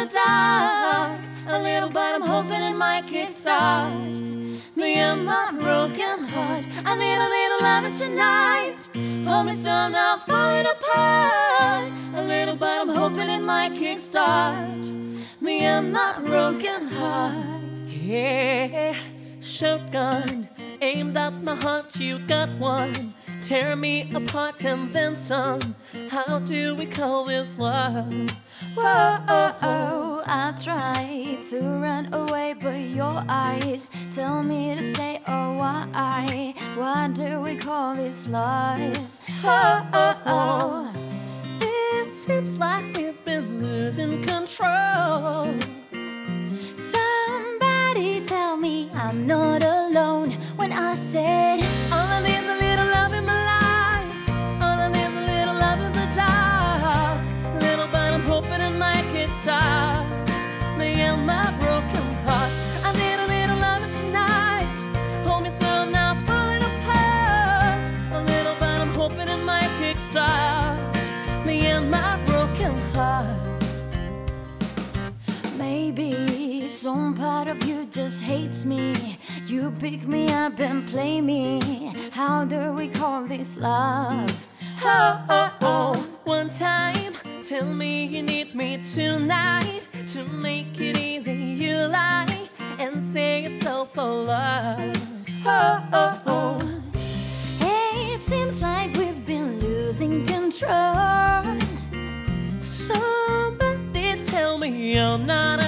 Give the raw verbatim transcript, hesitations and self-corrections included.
the dark. A little, but I'm hoping it might kickstart me and my broken heart. I need a little loving tonight. Hold me so I'm not falling apart. A little, but I'm hoping it might kickstart me and my broken heart. Yeah, shotgun aimed at my heart, you got one. Tear me apart and then some. How do we call this love? Whoa, oh, oh, I try to run away, but your eyes tell me to stay. Oh, why? Why do we call this love? Oh, oh, oh. It seems like we've been losing control. Somebody tell me I'm not alone when I said all I need is a little love in my life. All I need is a little love in the dark. Little, but I'm hoping it might kickstart me and my broken heart. I need a little love tonight. Hold me so I'm not falling apart. A little, but I'm hoping it might kickstart me and my broken heart. Maybe some part of you just hates me. You pick me up and play me. How do we call this love? Oh, oh, oh. One time, tell me you need me tonight. To make it easy, you lie and say it's all for love. Oh, oh, oh. Hey, it seems like we've been losing control. Somebody tell me I'm not